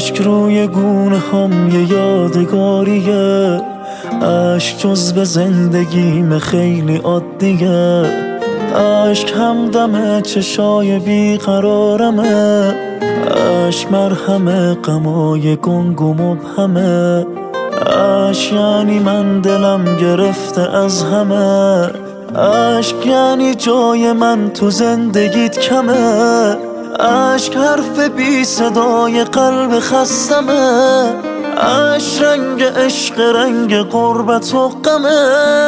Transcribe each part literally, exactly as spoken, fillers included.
اشک روی گونه هم یه یادگاریه، اشک جزو زندگیم خیلی عادیه، اشک همدم چشای بیقرارمه، اشک مرهم غمای گنگ و مبهمه، اشک یعنی من دلم گرفته از همه، اشک یعنی جای من تو زندگیت کمه، اشک حرف بی صدای قلب خستمه، اشک رنگ عشق رنگ غربت و غمه،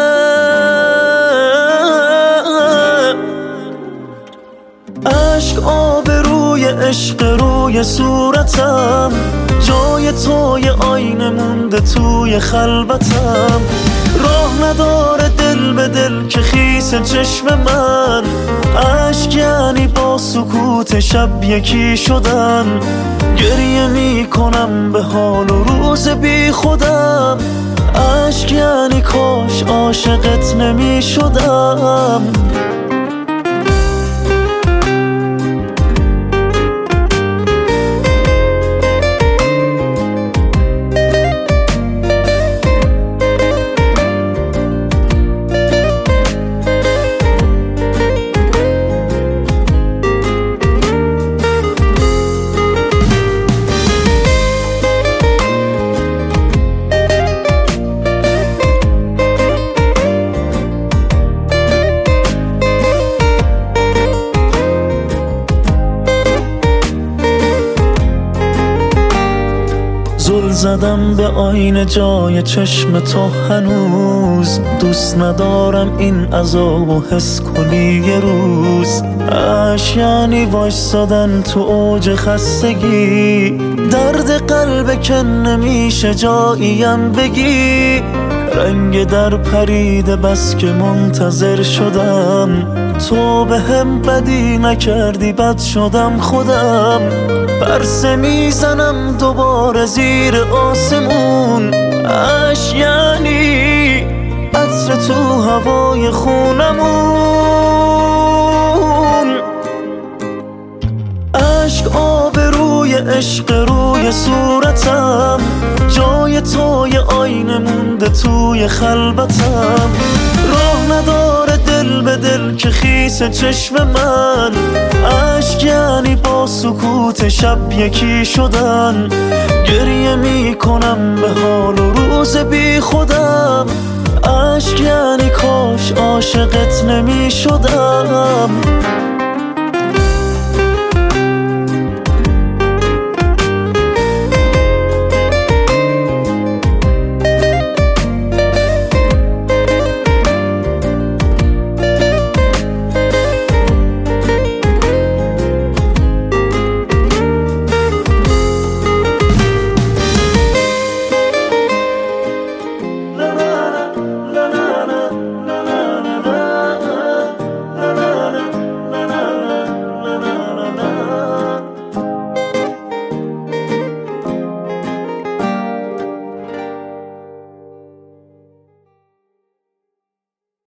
اشک آب روی عشق روی صورتم، جای توی آینه مونده توی خلوتم، راه نداره دل به دل که خیس چشم من، اشک یعنی با سکوت شب یکی شدن، گریه میکنم به حال و روز بی خودم، اشک یعنی کاش عاشقت نمی شدم. زل زدم به آینه جای چشم تو هنوز، دوست ندارم این عذابو حس کنی یه روز، اشک یعنی وایسادن تو اوج خستگی، درد قلب که نمیشه جاییم بگی، رنگ در پریده بس که منتظر شدم، تو به هم بدی نکردی بد شدم خودم، پرسه میزنم دوباره زیر آسمون، اشک یعنی عطر تو هوای خونمون، اشک آب روی عشق روی صورتم، جای توی آینه مونده توی خلوتم، راه نداره دل به دل که خیس چشم من، اشک یعنی با سکوت شب یکی شدن، گریه میکنم به حال و روز بی خودم، اشک یعنی کاش عاشقت نمی شدم.